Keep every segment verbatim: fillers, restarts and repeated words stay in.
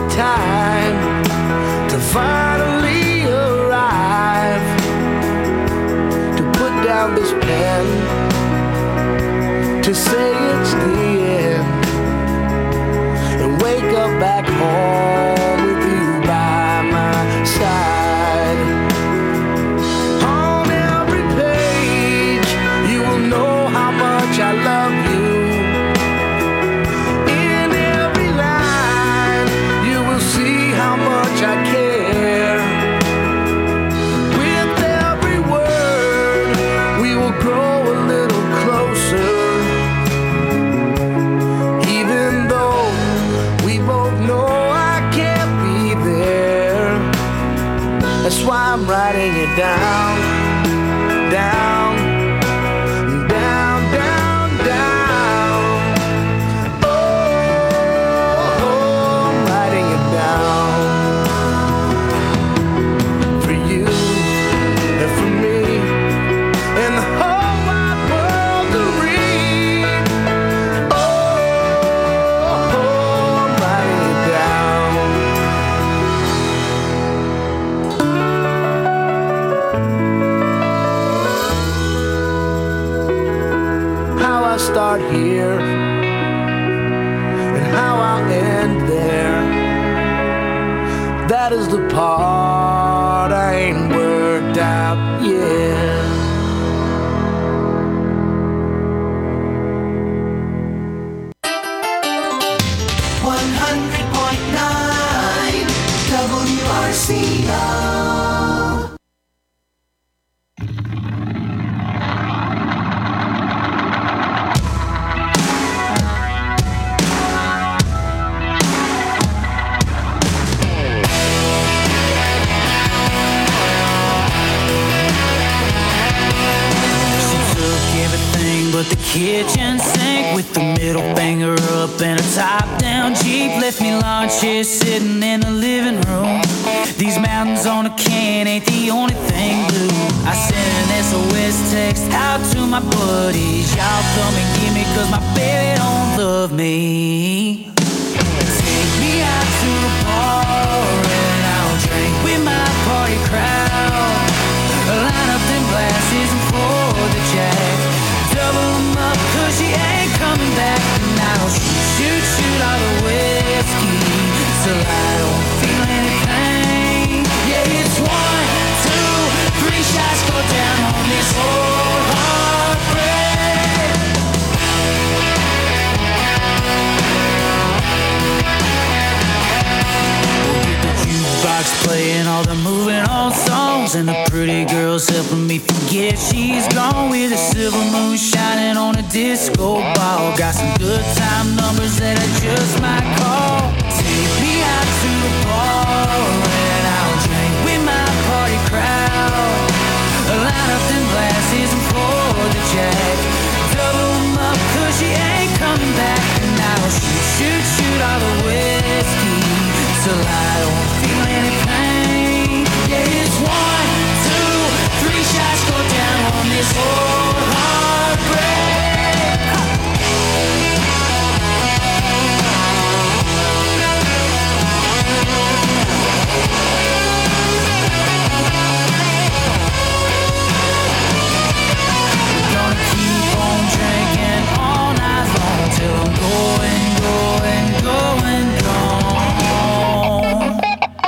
time to finally arrive, to put down this pen, to say it's the end, and wake up back home with you by my side. On every page you will know how much I love you. In every line you will see how much I care. With every word we will grow a little closer, even though we both know I can't be there. That's why I'm writing it down, down, down, down, down. Oh, I'm writing it down for you and for me and the whole wide world to read. Oh, I'm writing it down. How I start here and how I'll end there, that is the part I ain't worked out yet. one hundred point nine W R C O. She took everything but the kitchen sink, with the middle finger up and a top-down Jeep. Left me lawn chair sitting in the living room. These mountains on a can ain't the only thing blue. I sent an S O S text out to my buddies. Y'all come and get me, cause my baby don't love me. Take me out to the bar and I'll drink with my party crowd. Line up them glasses and pour the jack. Double them up cause she ain't coming back. And I'll shoot, shoot, shoot all the whiskey till I don't feel any pain. Yeah, it's one, two, three shots go down on this old heartbreak. Jukebox playing all the moving on songs, and the pretty girl's helping me forget she's gone, with a silver moon shining on a disco ball. Got some good time numbers that I just might call. Take me out to the bar and I'll drink with my party crowd. Line up them glasses and pour the jack. Double them up cause she ain't coming back. And I'll shoot, shoot, shoot all the whiskey till I don't feel any pain. Yeah, it's one, two, three shots go down on this old heartbreak. Gonna keep on drinking all night long till I'm going, going, going, gone.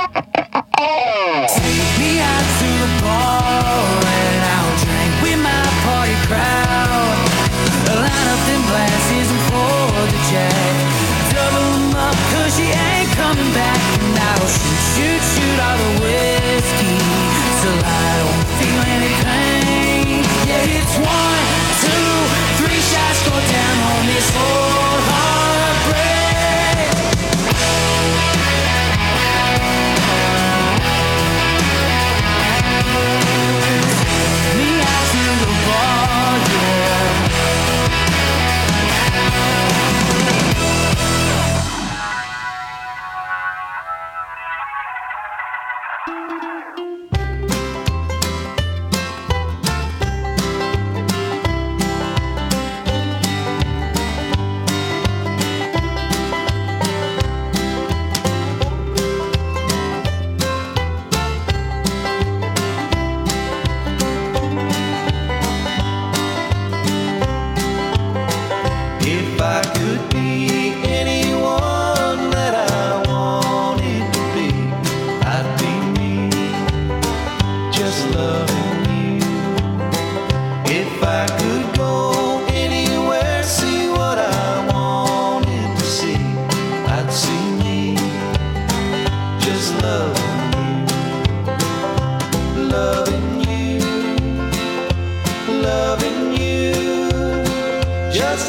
Take me out to the bar and I'll drink with my party crowd. Line up them glasses and pour the jack. Double them up cause she ain't coming back. And I'll shoot, shoot, shoot all the whiskey till I don't feel any pain. Yeah, it's one, two, three shots go down on this old heartbreak. Me out to the bar, yeah.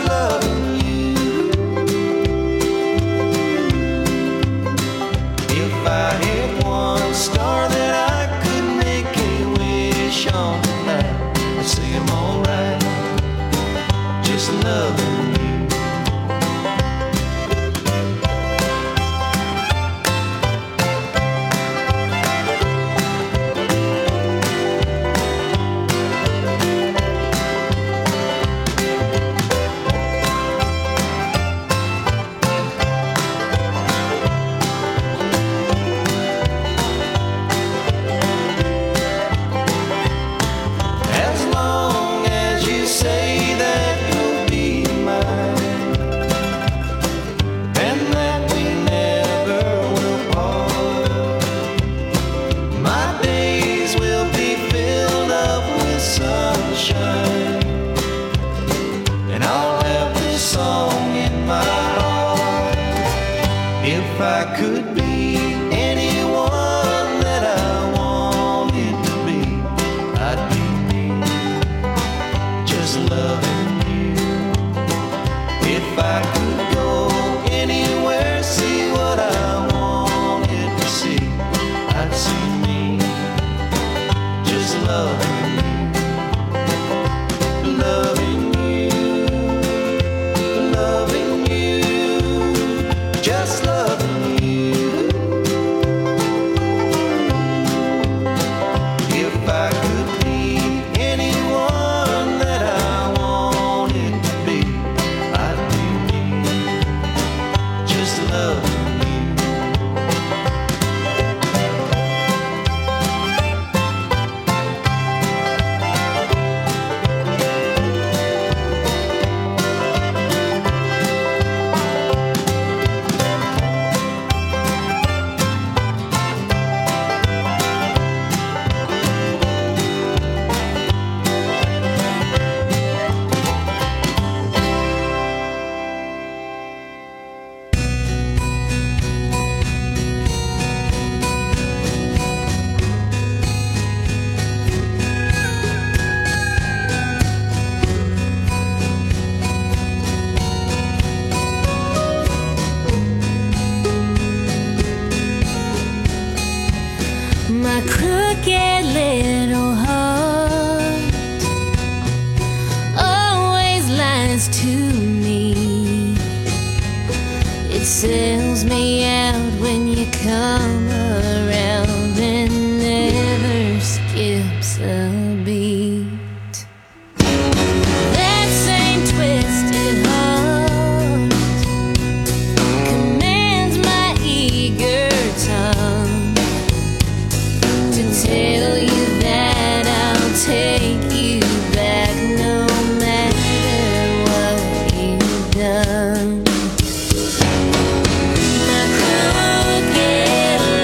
loving you. If I had one star that I could make a wish on tonight, I'd say I'm alright, just loving you. If I could be anyone that I wanted to be, I'd be me, just loving you. If I could go anywhere, see what I wanted to see, I'd see me, just loving you, loving you, loving you, just loving you. If I could be anyone that I wanted to be, I'd be me, just loving you. My crooked little heart always lies to me. It sells me out when you come around and never skips a beat. That same twisted heart commands my eager tongue to tell you that I'll take you back no matter what you've done. My crooked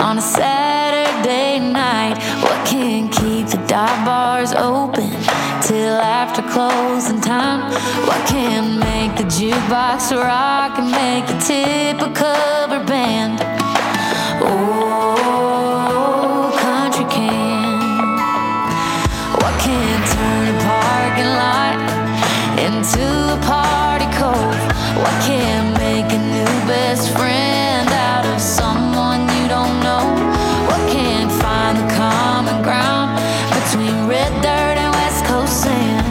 on a Saturday night? What can keep the dive bars open till after closing time? What can make the jukebox rock and make you tip a cover band? Oh, country can. What can turn a parking lot into a party cove? What can make a new best friend out of someone you don't know? What can find the common ground between red dirt and West Coast sand?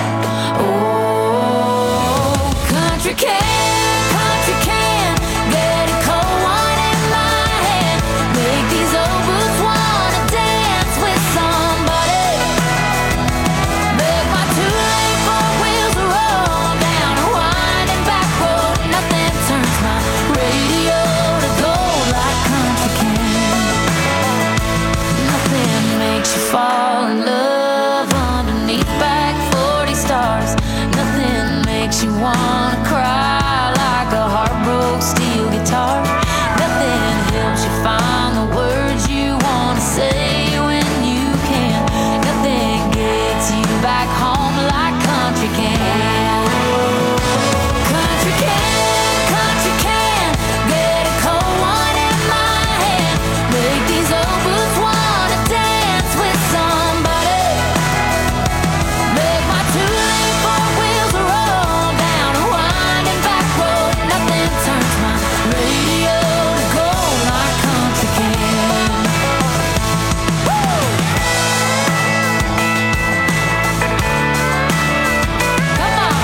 Oh, country can, country can, get a cold one in my hand, make these old boots wanna dance with somebody, make my two-lane four wheels roll down a winding back road. Nothing turns my radio to gold like country can. Nothing makes you fall in love underneath back forty stars. Nothing makes you wanna cry like a heartbroken steel guitar. Nothing helps you find the words you wanna say when you can. Nothing gets you back home like country can. Country can, country can, get a cold one in my hand, make these old boots wanna dance with somebody, make my two-lane four wheels roll down a winding back road. Nothing turns my radio to gold like country can. Woo! Come on.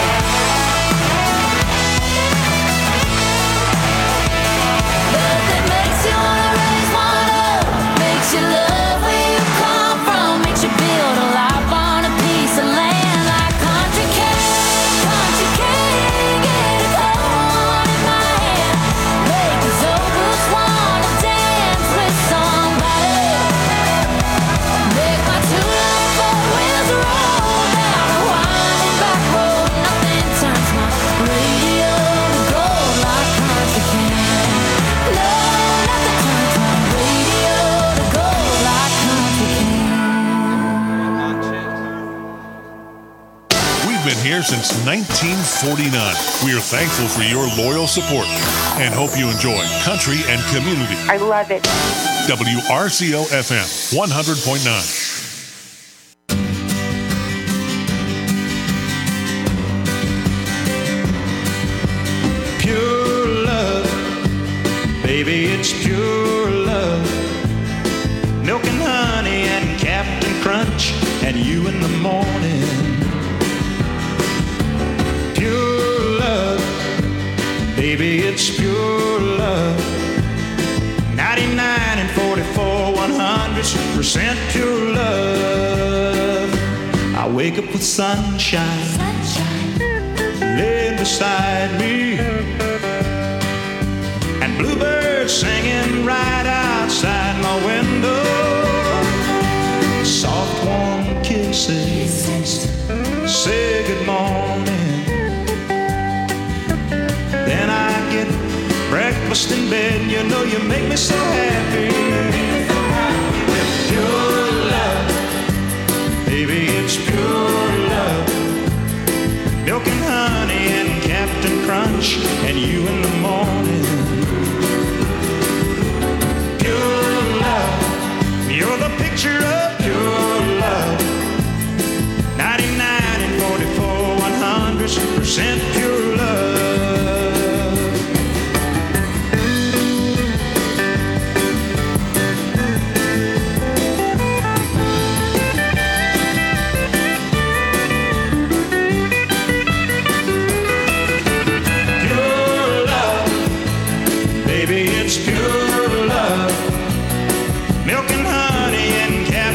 Nothing makes you wanna raise one up, makes you love where you come from, makes you build a life on a piece of land like country can. Country can, get a cold one in my hand, make these old boots wanna dance with somebody, make my two-lane four wheels roll down a winding back road. Nothing turns my radio to gold like country can. No, nothing turns my radio to gold like country can. We've been here since nineteen forty-nine. We are thankful for your loyal support and hope you enjoy country and community. I love it. W R C O F M one hundred point nine. Pure love, baby, it's pure love. Milk and honey and Captain Crunch and you in the morning. Pure love, baby, it's pure love. ninety-nine and forty-four, one hundred percent pure love. I wake up with sunshine, laying beside me, and bluebirds singing right outside my window. Soft warm kisses say good morning. Then I get breakfast in bed. You know you make me so happy. With pure love, baby, it's pure love. Milk and honey and Captain Crunch and you in the morning. Pure love, you're the picture of pure love. ninety-nine and forty-four, one hundred percent pure love. Pure love, baby, it's pure love. Milk and honey and Captain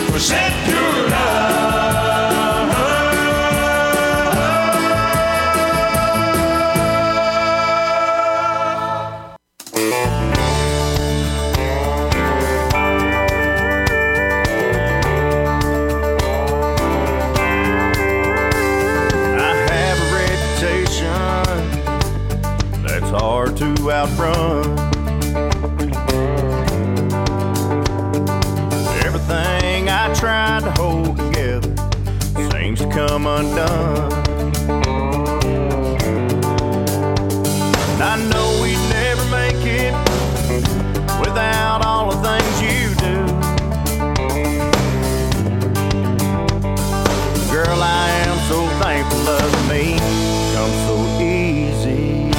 Represent pure love. I have a reputation that's hard to outrun. Everything I tried to hold together seems to come undone. And I know we'd never make it without all the things you do. Girl, I am so thankful loving me comes so easy.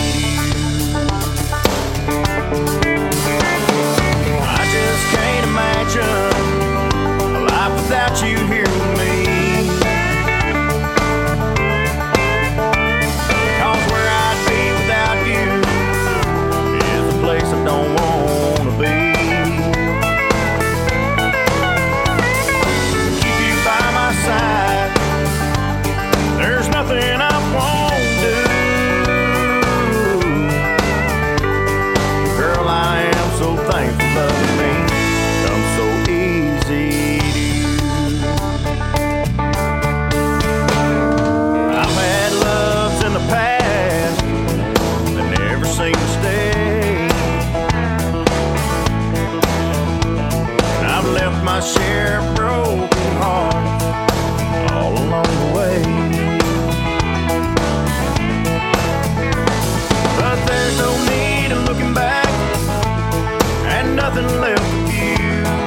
I just can't imagine a life without you here with me. 'Cause where I'd be without you is a place I don't wanna be. Keep you by my side, there's nothing I won't do. Girl, I am so thankful loving me comes so easy to you. I've had loves in the past that never seem to stay. And I've left my share of broken hearts all along the way. But there's no need in looking back and nothing left of you.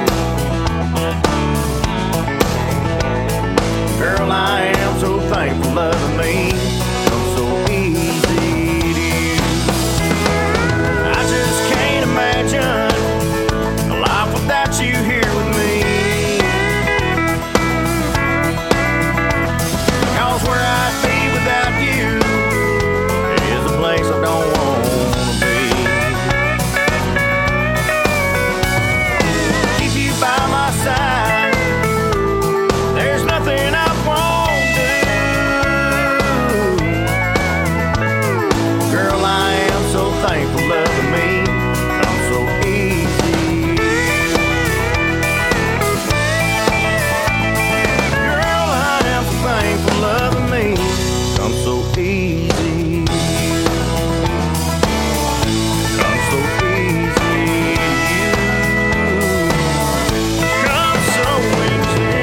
Girl, I am so thankful loving me comes so easy to you. I just can't imagine a life without you here with me. 'Cause where I'd be without you is a place I don't wanna be. Keep you by my side, there's nothing I won't do. Girl, I am so thankful loving me comes so easy. Girl, I am so thankful loving me comes so easy. Comes so easy. Comes so easy.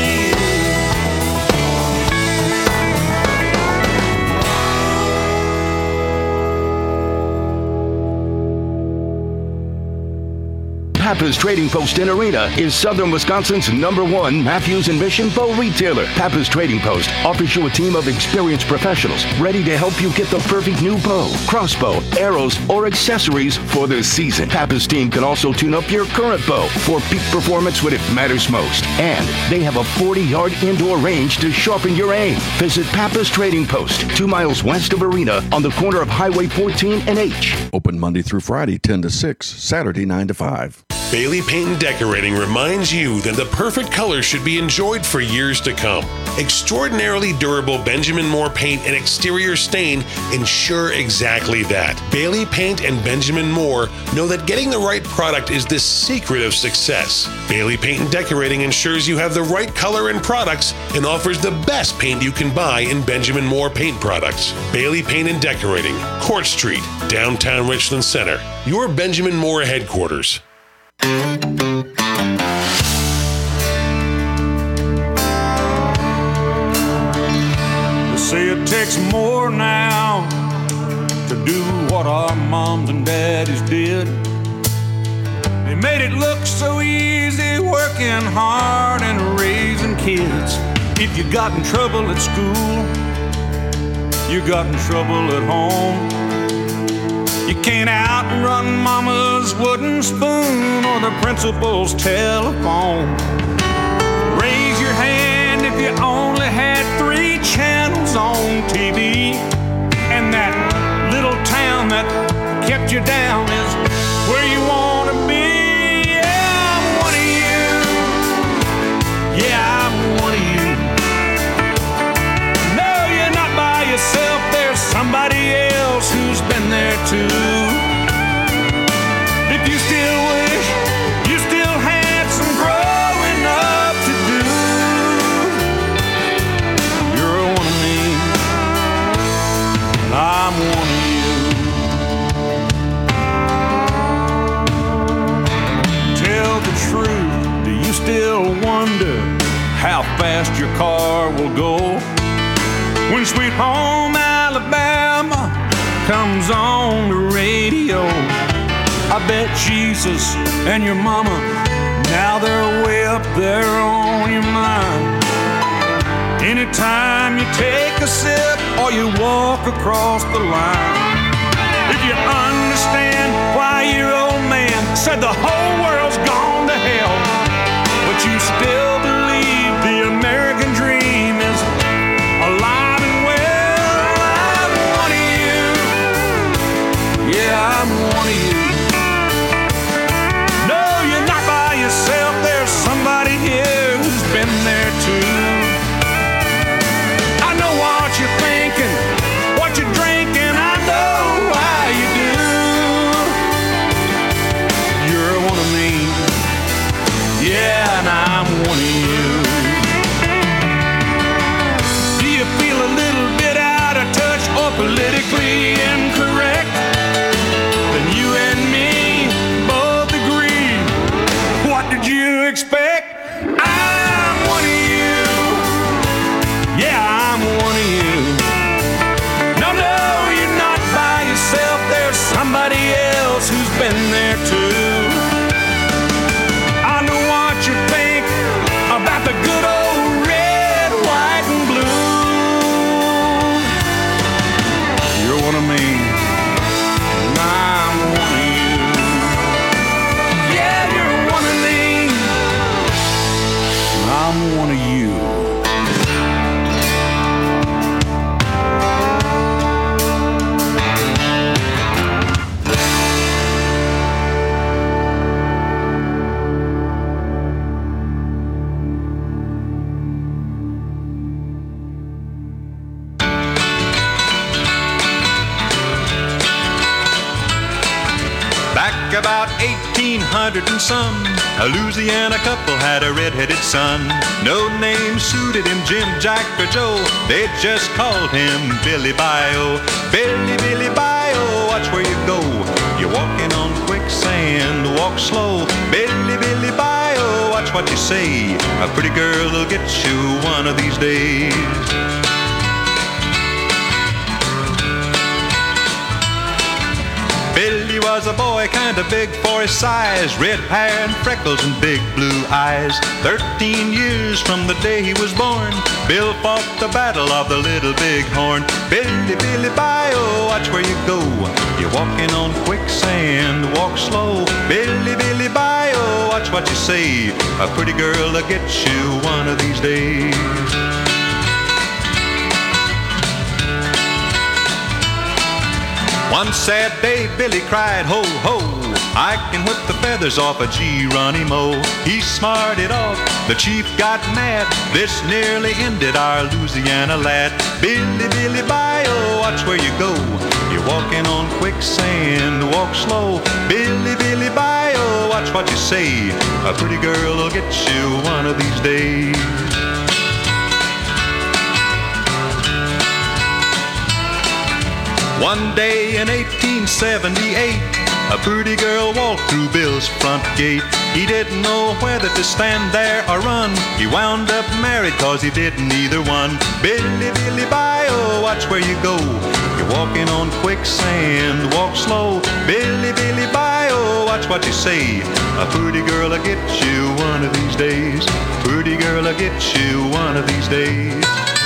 Pappas Trading Post in Arena is Southern Wisconsin's number one Matthews and Mission bow retailer. Pappas Trading Post offers you a team of experienced professionals ready to help you get the perfect new bow, crossbow, arrows, or accessories for the season. Pappas team can also tune up your current bow for peak performance when it matters most. And they have a forty-yard indoor range to sharpen your aim. Visit Pappas Trading Post, two miles west of Arena on the corner of Highway fourteen and H. Open Monday through Friday, ten to six, Saturday, nine to five. Bailey Paint and Decorating reminds you that the perfect color should be enjoyed for years to come. Extraordinarily durable Benjamin Moore paint and exterior stain ensure exactly that. Bailey Paint and Benjamin Moore know that getting the right product is the secret of success. Bailey Paint and Decorating ensures you have the right color and products and offers the best paint you can buy in Benjamin Moore paint products. Bailey Paint and Decorating, Court Street, downtown Richland Center. Your Benjamin Moore headquarters. They say it takes more now to do what our moms and daddies did. They made it look so easy, working hard and raising kids. If you got in trouble at school, you got in trouble at home. You can't outrun mama's wooden spoon or the principal's telephone. Raise your hand if you only had three channels on T V. And that little town that kept you down is where you want to be. Yeah, I'm one of you. how fast your car will go. When Sweet Home Alabama comes on the radio, I bet Jesus and your mama, now they're way up there on your mind. Anytime you take a sip or you walk across the line, if you understand why your old man said the whole world's gone to hell, but you still believe the American dream is alive and well, I'm one of you. Yeah, I'm one of you. No, you're not by yourself. There's somebody here who's been there too. I know what you're thinking, what you're drinking. I know why you do. You're one of me. Yeah, and I'm one of you. Do you feel a little bit out of touch or politically incorrect? Then you and me both agree. What did you expect? I'm one of you. Yeah, I'm one of you. No, no, you're not by yourself. There's somebody else who's been there too. I know what you think about the good old red, white, and blue. You're one of me, and I'm one of you. Yeah, you're one of me, and I'm one of you. Back about eighteen hundred and some, a Louisiana couple had a red-headed son. No name suited him, Jim, Jack, or Joe. They just called him Billy Bio. Billy, Billy Bio, watch where you go. You're walking on quicksand, walk slow. Billy, Billy Bio, watch what you say. A pretty girl will get you one of these days. Billy was a boy kinda big for his size, red hair and freckles and big blue eyes. Thirteen years from the day he was born, Bill fought the battle of the Little Big Horn. Billy, Billy Bio, watch where you go. You're walking on quicksand, walk slow. Billy, Billy Bio, watch what you say. A pretty girl will get you one of these days. One sad day, Billy cried, ho, ho, I can whip the feathers off a Geronimo. He smarted off, the chief got mad. This nearly ended our Louisiana lad. Billy, Billy Bio, watch where you go. You're walking on quicksand, walk slow. Billy, Billy Bio, watch what you say. A pretty girl will get you one of these days. One day in eighteen seventy-eight, a pretty girl walked through Bill's front gate. He didn't know whether to stand there or run. He wound up married cause he didn't either one. Billy, Billy Bio, watch where you go. You're walking on quicksand, walk slow. Billy, Billy Bio, watch what you say. A pretty girl will get you one of these days. Pretty girl will get you one of these days.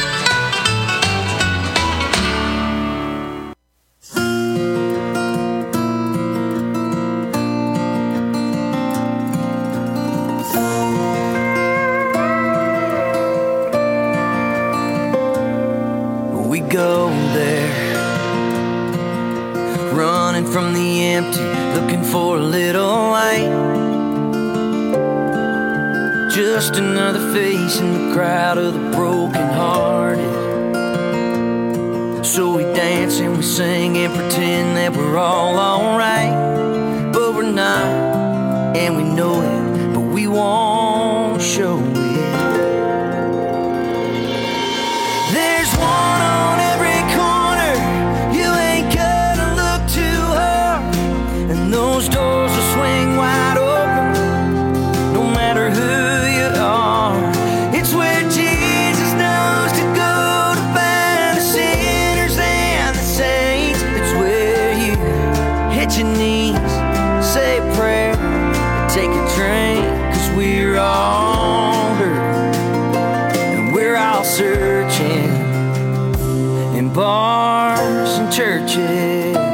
Go there, running from the empty, looking for a little light. Just another face in the crowd of the broken-hearted. So we dance and we sing and pretend that we're all alright, but we're not, and we know it, but we won't show it. There's one on every corner, you ain't gotta look too hard, and those doors will swing wide open, no matter who you are. It's where churches,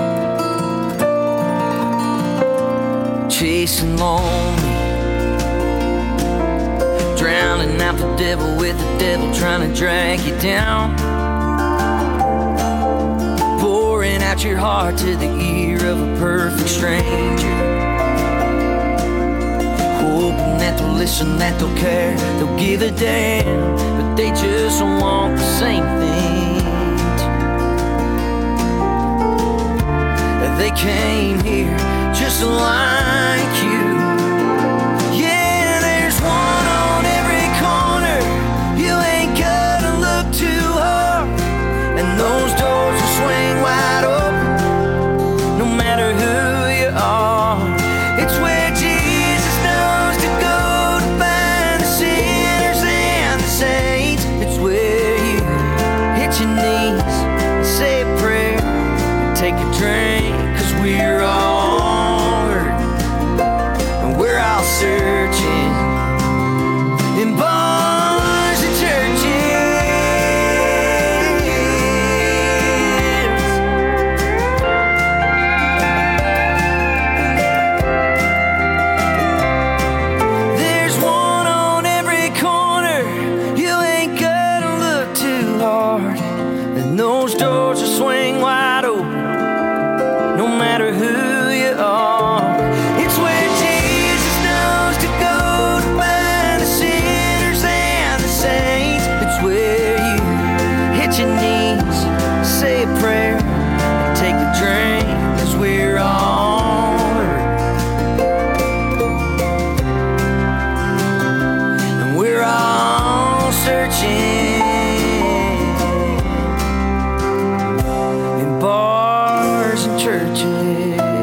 chasing lonely, drowning out the devil with the devil trying to drag you down, pouring out your heart to the ear of a perfect stranger, hoping that they'll listen, that they'll care, they'll give a damn, but they just want the same things. They came here just like you. Yeah, there's one on every corner. You ain't gotta look too hard, and those doors will swing wide open, no matter who you are. It's where Jesus knows to go to find the sinners and the saints. It's where you hit your knees, say a prayer, and take a drink. We're all hurting, and we're all searching in bars and There's one on every corner. You ain't gotta look too hard, and those doors will swing wide open, no matter who you are. It's where Jesus knows to go to find the sinners and the saints. It's where you hit your knees, say a prayer, and take a drink, 'cause we're all hurting, and we're all searching in bars and churches.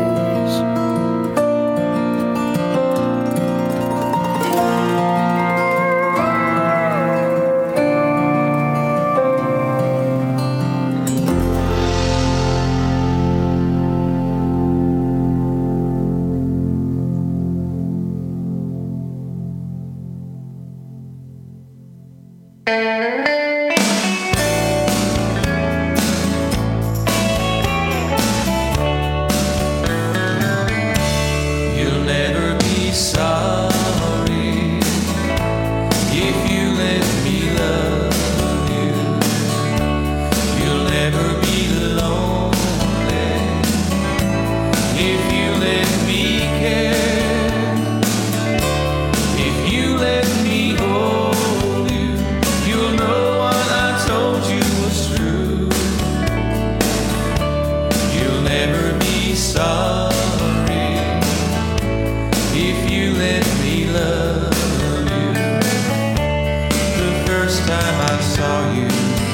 You'll never be sorry if you let me love you. You'll never be lonely if you let me care. If you let me hold you, you'll know what I told you was true. You'll never be sorry if you let me love you. The first time I saw you,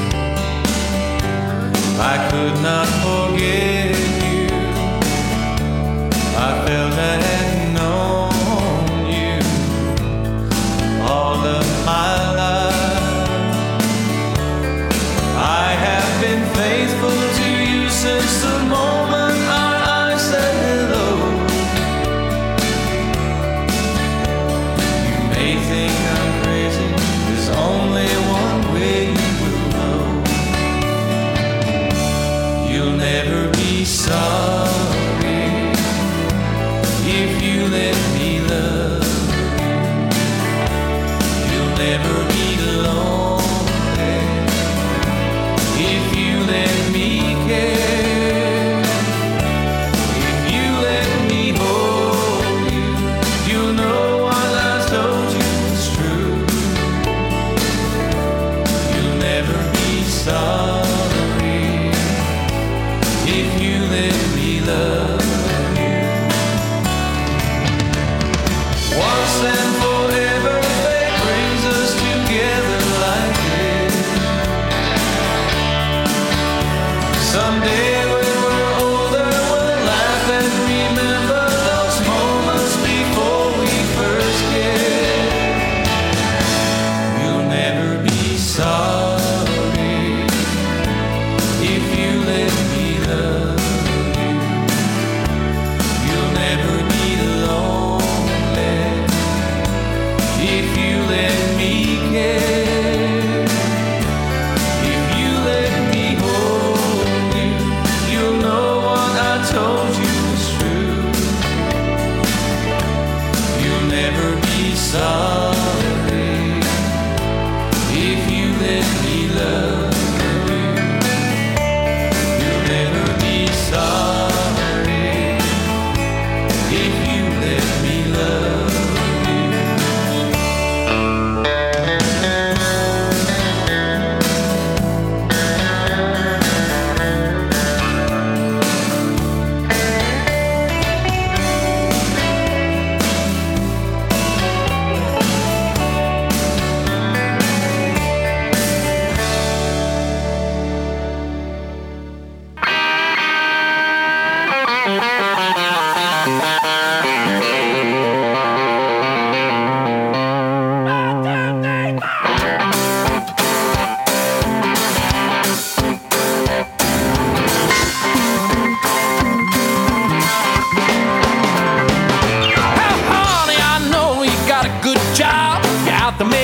I could not forget you. I felt I had known you all of my life. I have been faithful to you since the moment our eyes said hello. You may think I'm crazy, there's only one way you will know. You'll never be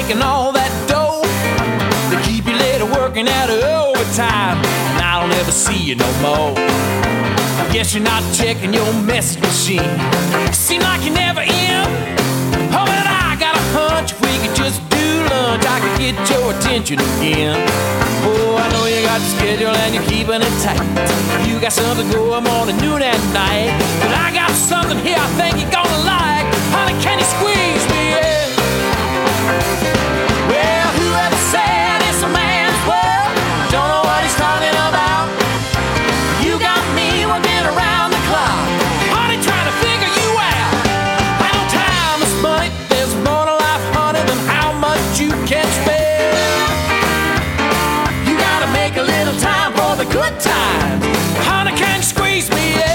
making all that dough. They keep you later working out of overtime, and I don't ever see you no more. I guess you're not checking your message machine. Seem like you're never in. Oh, but I got a hunch if we could just do lunch, I could get your attention again. Oh, I know you got the schedule and you're keeping it tight. You got something going morning, noon, and night. But I got something here I think you're gonna like. Honey, can you squeeze me in? Well, whoever said it's a man's world, don't know what he's talking about. You got me working around the clock, honey, trying to figure you out. I know time is money, there's more to life, honey, than how much you can spend. You gotta make a little time for the good times. Honey, can you squeeze me in?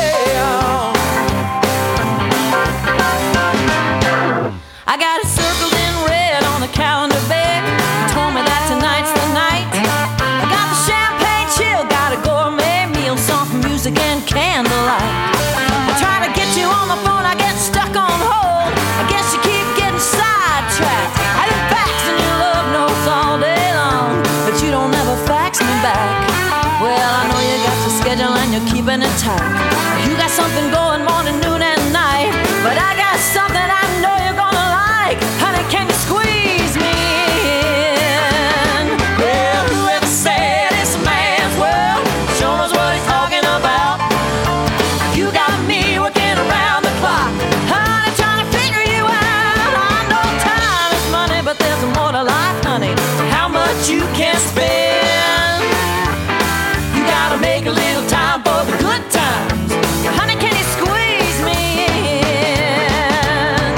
I got it circled in red on the calendar, babe. You told me that tonight's the night. I got the champagne chill, got a gourmet meal, soft music and candlelight. I try to get you on the phone, I get stuck on hold. I guess you keep getting sidetracked. I done faxing your love notes all day long, but you don't ever fax me back. Well, I know you got your schedule and you're keeping it tight. You got something going morning, noon, and night, but I got something I know you're gonna like. Honey, can you squeeze me in? Well, whoever said it's a man's world sure knows what he's talking about. You got me working around the clock, honey, trying to figure you out. I know time is money, but there's more to life, honey, how much you can spend. You gotta make a little time for the good times. Honey, can you squeeze me in?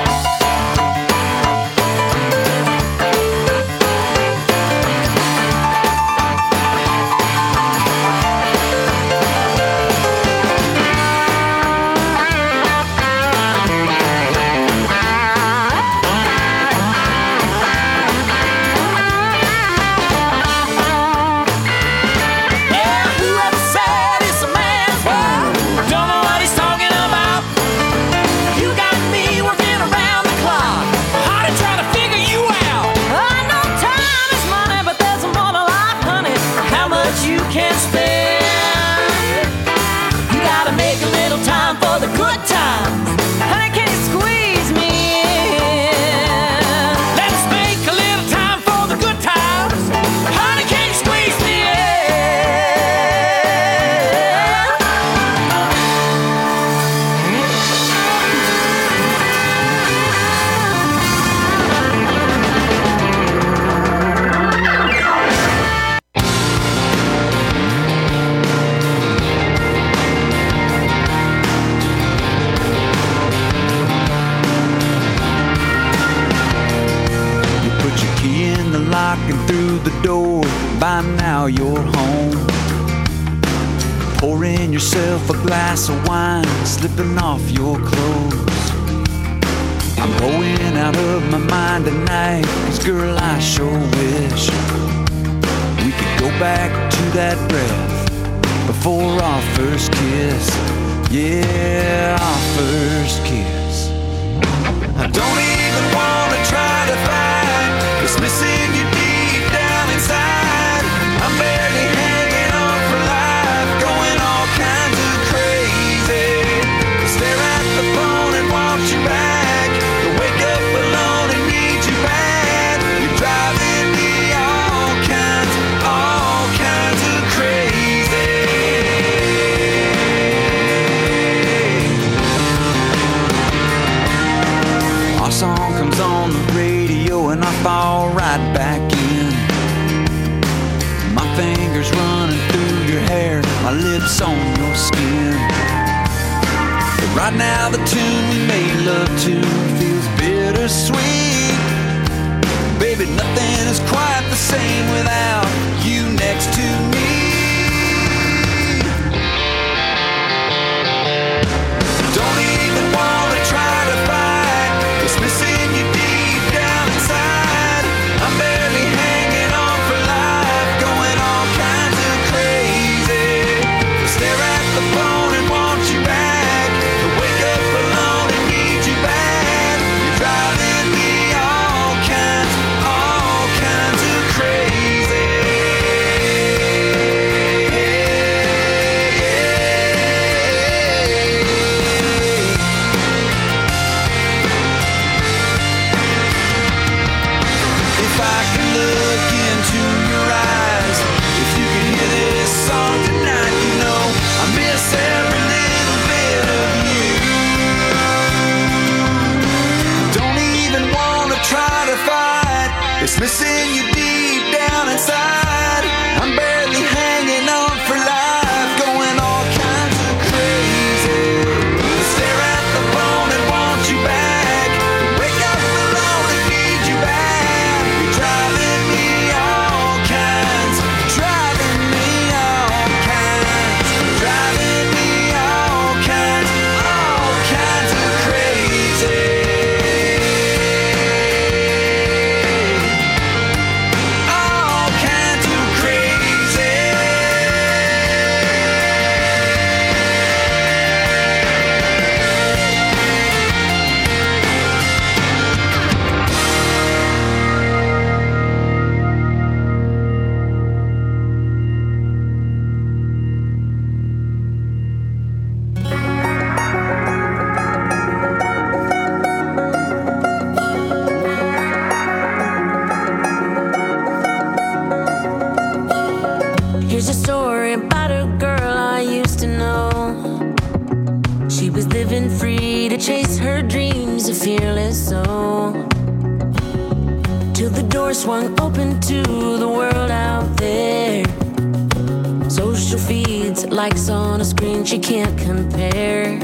Yeah, whoever said it's a man's world don't know what he's talking about. You got me working around the clock, honey, trying to figure you out. I know time is money, but there's more to life, honey, how much you can spend. You gotta make a little time for the good times. Honey, can you squeeze me in? Let's make a little time for the good times. Honey, can you squeeze me in? You put your key in the lock and through the door. By now you're home. Pouring yourself a glass of wine, slipping off your clothes. I'm going out of my mind tonight, 'cause girl, I sure wish we could go back to that breath before our first kiss. Yeah, our first kiss. I don't even wanna try to fight what's missing you deep down inside. I'm barely hanging on for life, going all kinds of crazy. Stare at the phone and watch you back. You wake up alone and need you bad. You're driving me all kinds, all kinds of crazy. Our song comes on the radio and I fall right back in. My fingers running through your hair, my lips on your skin. But right now the tune we made love to feels bittersweet. Baby, nothing is quite the same without you next to me. Don't even wanna try to fight what's missing you deep down inside. I'm barely hanging on for life, going all kinds of crazy. Stare at the phone and want you back. To wake up alone and need you bad. You're driving me all kinds, feeling you deep down inside. I'm barely hanging on for life, going all kinds of crazy. Stare at the phone and want you back. Wake up alone and need you back. You're driving me all kinds, driving me all kinds, driving me all kinds, all kinds of crazy. All kinds of crazy. Here's a story about a girl I used to know. She was living free to chase her dreams, a fearless soul. Till the door swung open to the world out there. Social feeds, likes on a screen she can't compare.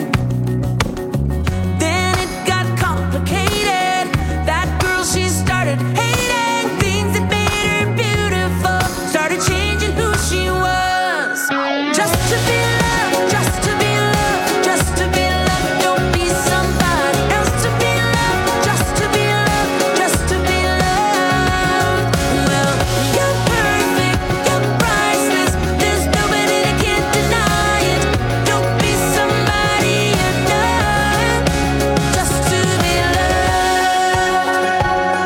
Then it got complicated. That girl she started hating. Things that made her beautiful started changing who she was. Just to be loved, just to be loved, just to be loved. Don't be somebody else to be loved. Just to be loved, just to be loved. Well, you're perfect, you're priceless. There's nobody that can deny it. Don't be somebody you're not. Just to be loved.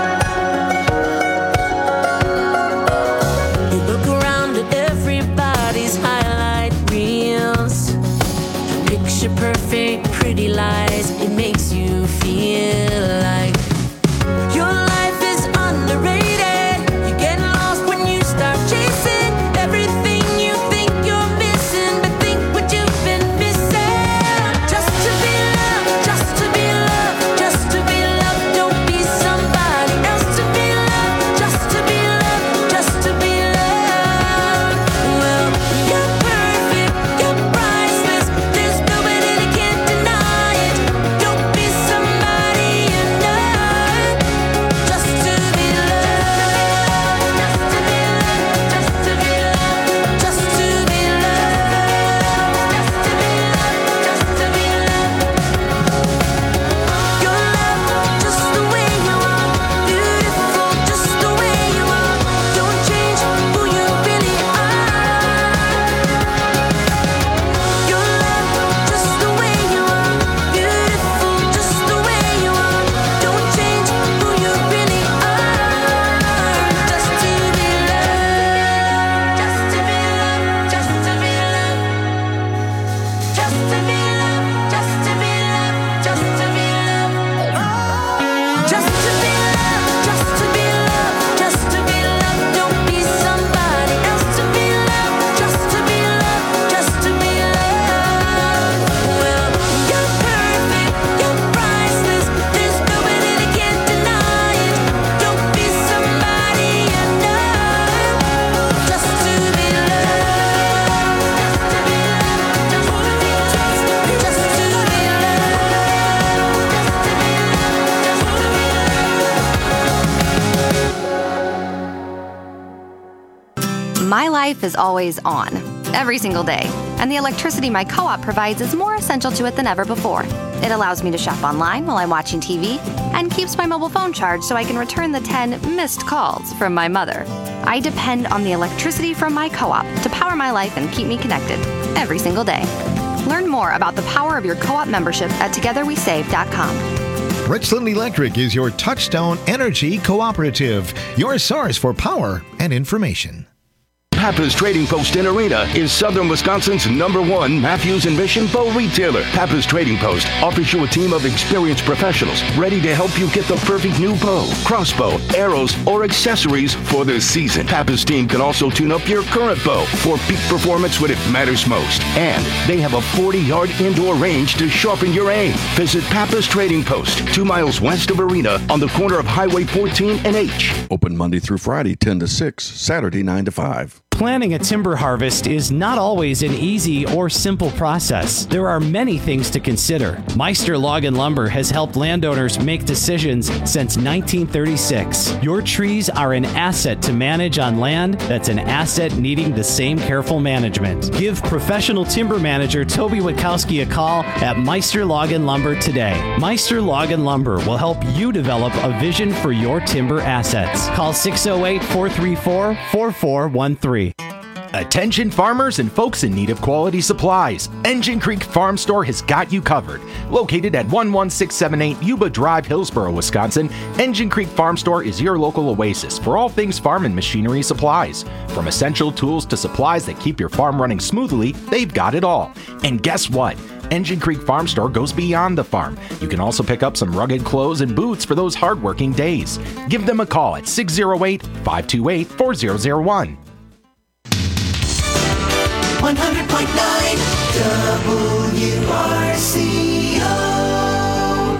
You look around at everybody's highlight reels. Picture perfect, pretty lies. It makes you feel like your life is underrated. You get lost when you start chasing everything you think you're missing. But think what you've been missing. Just to be loved, just to be loved, just to be loved. Don't be somebody else to be loved. Just to be loved, just to be loved. Well, you're perfect, you're priceless. There's nobody that can deny it. Don't be somebody you're not. Just to be loved, just to be loved, just to be loved, just to be loved, just to be loved, just to be loved. You're loved just the way you are, beautiful just the way you are. Don't change who you really are. You're loved just the way you are, beautiful just the way you are. Don't change who you really are. Just to be loved, just to be loved, just to be loved, just to be loved, just to be loved, just to be loved, just to be loved, just to be loved, just to be loved. Don't be somebody else to be loved. Just to be loved, just to be loved. Well, you're perfect, you're priceless. There's nobody that can deny it. Don't be somebody you're not. Just to be loved, just to be loved, just to be loved, just to be My life is always on, every single day, and the electricity my co-op provides is more essential to it than ever before. It allows me to shop online while I'm watching T V and keeps my mobile phone charged so I can return the ten missed calls from my mother. I depend on the electricity from my co-op to power my life and keep me connected every single day. Learn more about the power of your co-op membership at together we save dot com. Richland Electric is your touchstone energy cooperative, your source for power and information. Pappas Trading Post in Arena is Southern Wisconsin's number one Matthews and Mission bow retailer. Pappas Trading Post offers you a team of experienced professionals ready to help you get the perfect new bow, crossbow, arrows, or accessories for this season. Pappas team can also tune up your current bow for peak performance when it matters most. And they have a forty-yard indoor range to sharpen your aim. Visit Pappas Trading Post, two miles west of Arena on the corner of Highway fourteen and H. Open Monday through Friday, ten to six, Saturday, nine to five. Planning a timber harvest is not always an easy or simple process. There are many things to consider. Meister Log and Lumber has helped landowners make decisions since nineteen thirty-six. Your trees are an asset to manage on land that's an asset needing the same careful management. Give professional timber manager Toby Witkowski a call at Meister Log and Lumber today. Meister Log and Lumber will help you develop a vision for your timber assets. Call six oh eight, four three four, four four one three. Attention farmers and folks in need of quality supplies. Engine Creek Farm Store has got you covered. Located at one one six seven eight Yuba Drive, Hillsboro, Wisconsin, Engine Creek Farm Store is your local oasis for all things farm and machinery supplies. From essential tools to supplies that keep your farm running smoothly, they've got it all. And guess what? Engine Creek Farm Store goes beyond the farm. You can also pick up some rugged clothes and boots for those hardworking days. Give them a call at six oh eight, five two eight, four oh oh one. one hundred point nine W R C O.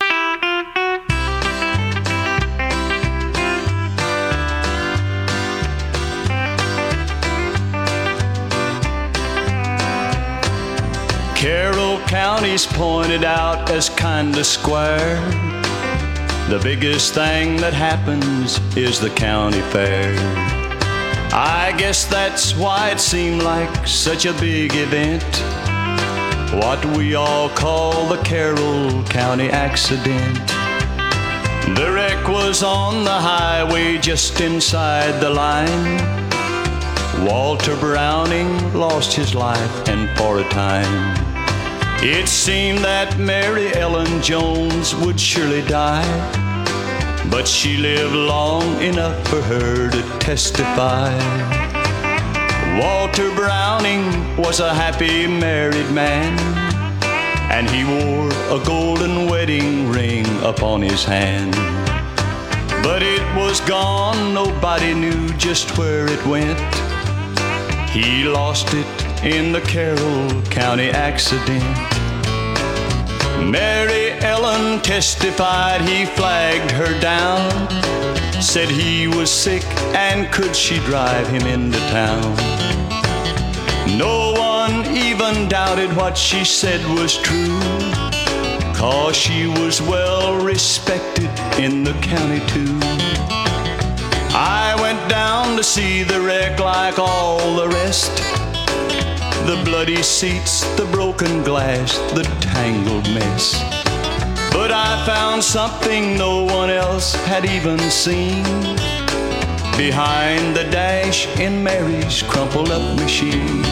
Carroll County's pointed out as kinda square. The biggest thing that happens is the county fair. I guess that's why it seemed like such a big event. What we all call the Carroll County accident. The wreck was on the highway just inside the line. Walter Browning lost his life, and for a time it seemed that Mary Ellen Jones would surely die. But she lived long enough for her to testify. Walter Browning was a happy married man, and he wore a golden wedding ring upon his hand. But it was gone, nobody knew just where it went. He lost it in the Carroll County accident. Mary Ellen testified he flagged her down, said he was sick and could she drive him into town. No one even doubted what she said was true, 'cause she was well respected in the county too. I went down to see the wreck like all the rest. The bloody seats, the broken glass, the tangled mess. But I found something no one else had even seen behind the dash in Mary's crumpled up machine.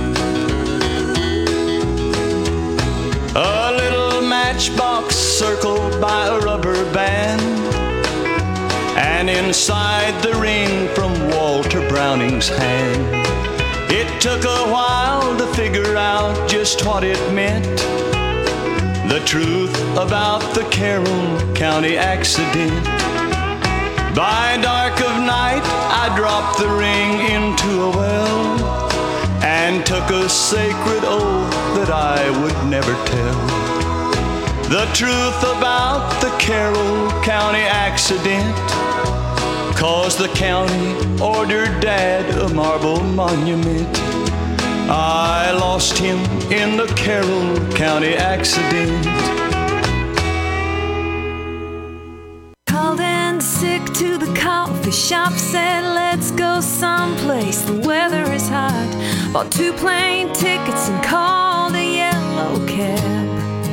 A little matchbox circled by a rubber band, and inside the ring from Walter Browning's hand. It took a while to figure out just what it meant, the truth about the Carroll County accident. By dark of night, I dropped the ring into a well and took a sacred oath that I would never tell the truth about the Carroll County accident. 'Cause the county ordered Dad a marble monument. I lost him in the Carroll County accident. Called in sick to the coffee shop, said let's go someplace the weather is hot. Bought two plane tickets and called a yellow cab.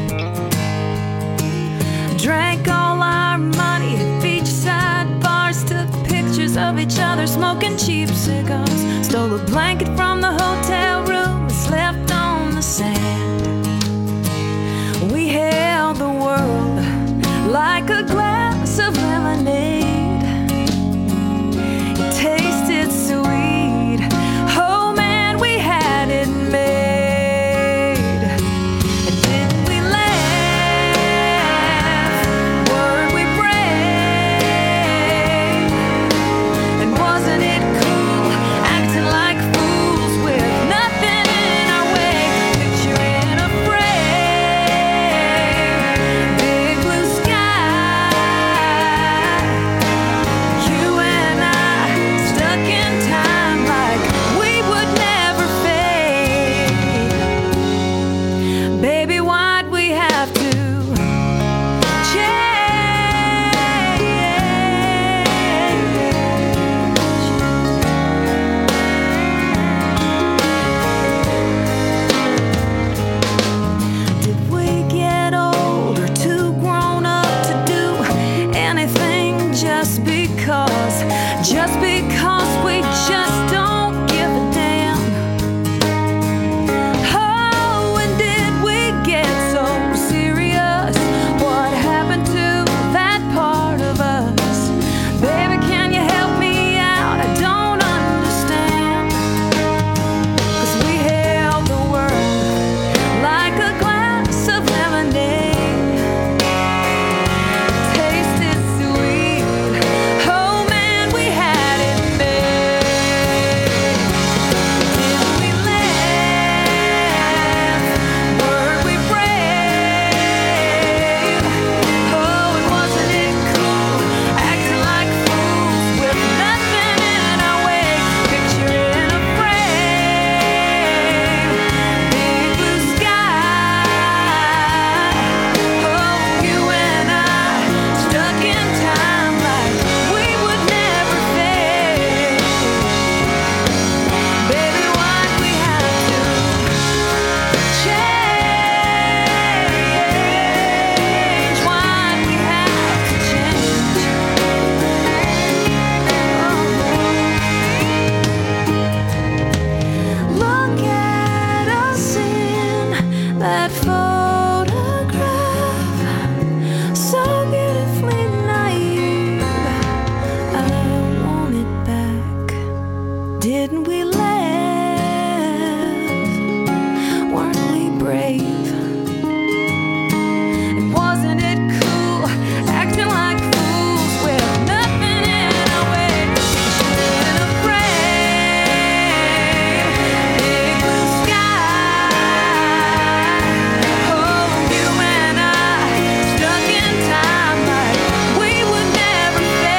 Drank all our money at beachside bars, took pictures of each other smoking cheap cigars, stole a blanket from the hotel room and slept on the sand. We held the world like a glass of lemonade. It tasted sweet, just because we just don't give a damn. Oh, and did we get so serious? What happened to that part of us? Baby, can you help me out? I don't understand. 'Cause we held the world like a glass of lemonade. Tasted sweet. Oh man, we had it made. Did we laugh? Were we brave? Oh, and wasn't it cool? Acting like fools with nothing in our way. Picture in a frame. Big blue sky. Oh, you and I stuck in time like we would never fade. Baby, why'd we have to change? Why'd we have to change? Look at us in that photograph, so beautifully naive. I want it back. Didn't we laugh? Weren't we brave? And wasn't it cool? Acting like fools with nothing in our way. Picture in a frame. Big blue sky. Oh, you and I stuck in time like we would never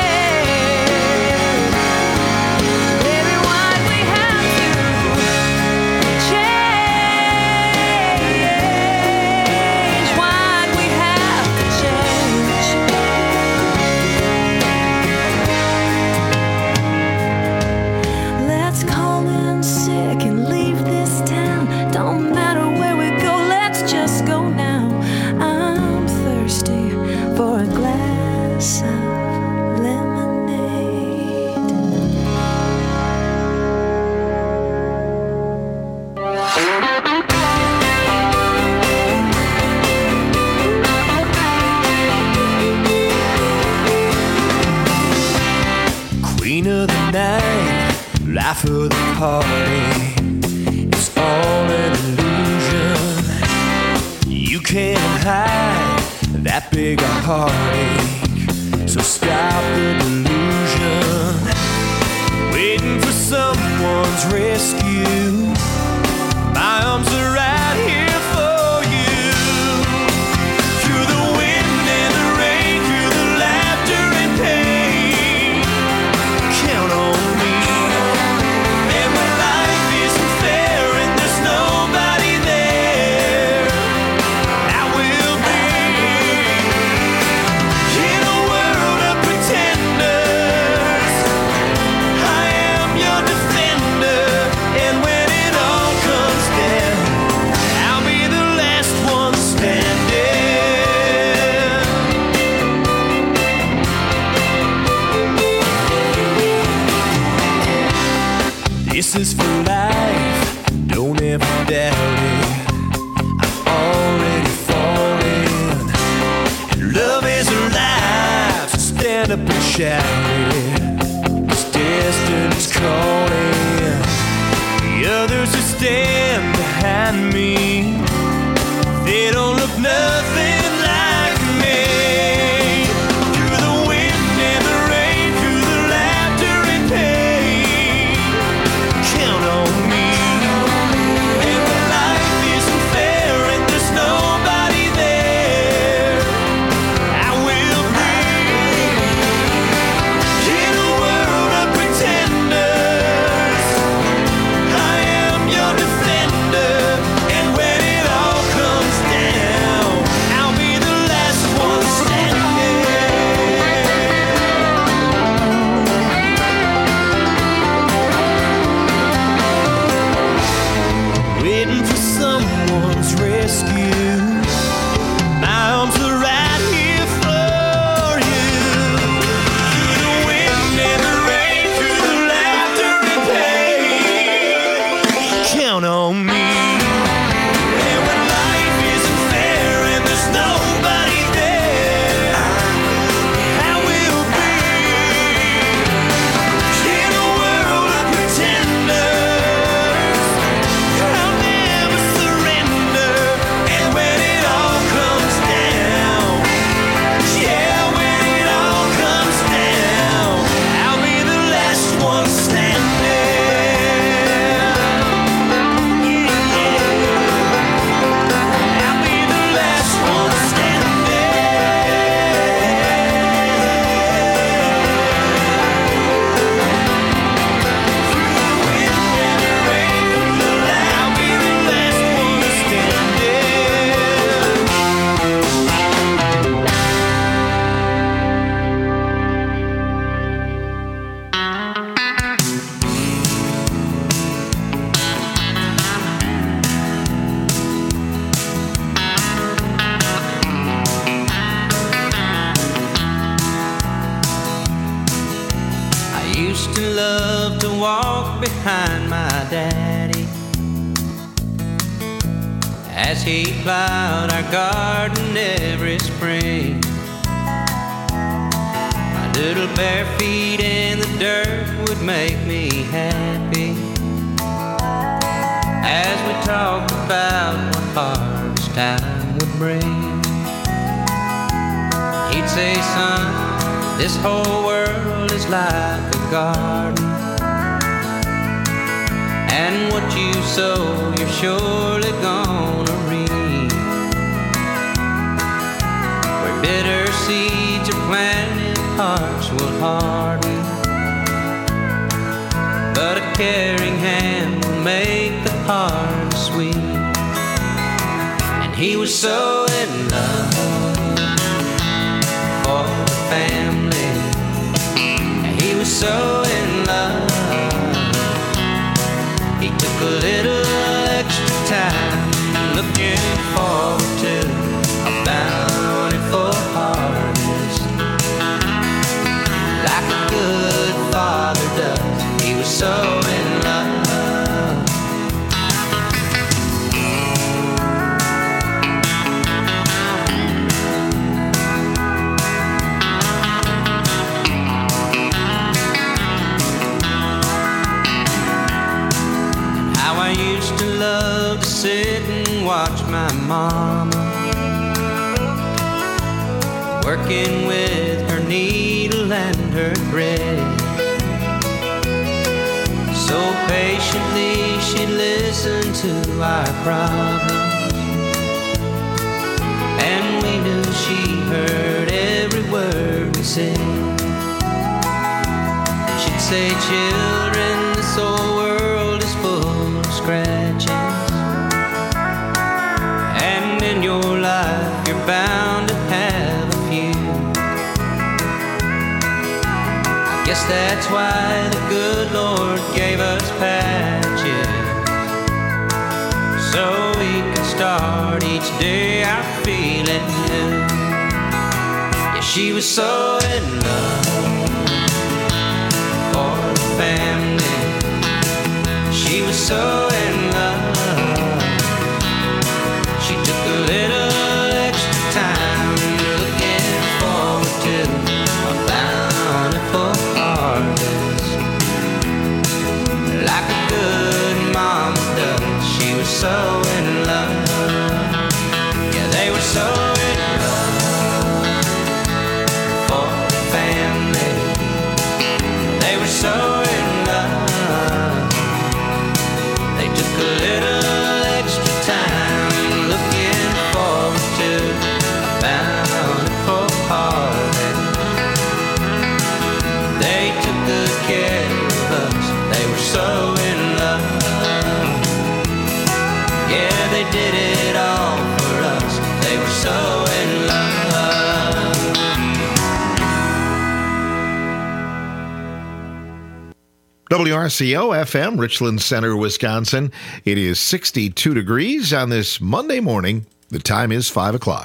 fade. Baby, why'd we have to change? Why'd we have to change? Let's call in sick and leave this town. Don't matter where we go, let's just go now. I'm thirsty for a glass of lemonade. Queen of the night, life of the party. It's all an illusion. You can't hide that big a heartache. So stop the delusion. Waiting for someone's rescue. My arms are right here for you. Through the wind and the rain, through the laughter and pain. Count on me. And when life isn't fair and there's nobody there, I will be in a world of pretenders. I am your defender, and when it all comes down, I'll be the last one standing. This is for life, don't ever doubt it. I'm already falling, and love is alive, so stand up and shout it. This destiny's calling. The others who stand behind me, they don't look nothing like me. Through the wind and the rain, through the laughter and pain, count on me. And when life isn't fair and there's nobody there, I will be in a world of pretenders. I am your defender, and when it love to walk behind my daddy as he plowed our garden every spring. My little bare feet in the dirt would make me happy as we talked about what harvest time would bring. He'd say, son, this whole world is like a garden, and what you sow, you're surely gonna reap. Where bitter seeds are planted, hearts will harden, but a caring hand will make the harvest sweet. And he was so in love for the family, and he was so in love. He took a little extra time, looking forward to a bountiful harvest, like a good father does. He was so in love. I used to love to sit and watch my mama working with her needle and her thread. So patiently she listened to our problems, and we knew she heard every word we said. She'd say, children, this old world is full of scratches, and in your life you're bound to have a few. I guess that's why the good Lord gave us patches, so we can start each day out feeling new. Yeah, she was so in love for the family. She was so in love. She took a little extra time, looking forward to a bountiful harvest, like a good mama does. She was so in love. Yeah, they were so in love for the family. They were so in love. They took a little extra time, looking forward to a bountiful harvest. They took good care of us. They were so in love. Yeah, they did it all for us. They were so in love. W R C O F M, Richland Center, Wisconsin. It is sixty-two degrees on this Monday morning. The time is five o'clock.